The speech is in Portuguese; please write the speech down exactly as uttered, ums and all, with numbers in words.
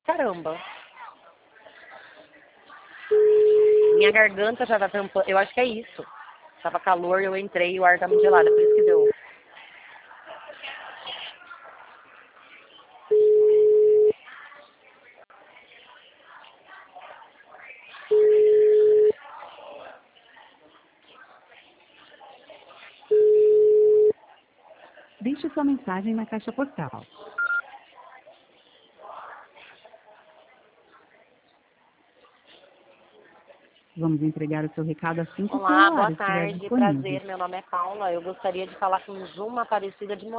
Caramba. Minha garganta já tá tampando. Eu acho que é isso. Tava calor, eu entrei e o ar tá muito gelado. É por isso que deu. Deixe sua mensagem na caixa postal. Vamos entregar o seu recado assim que o Olá, boa celular estiver tarde, disponível. prazer. Meu nome é Paula. Eu gostaria de falar com Zuma Aparecida de Moraes.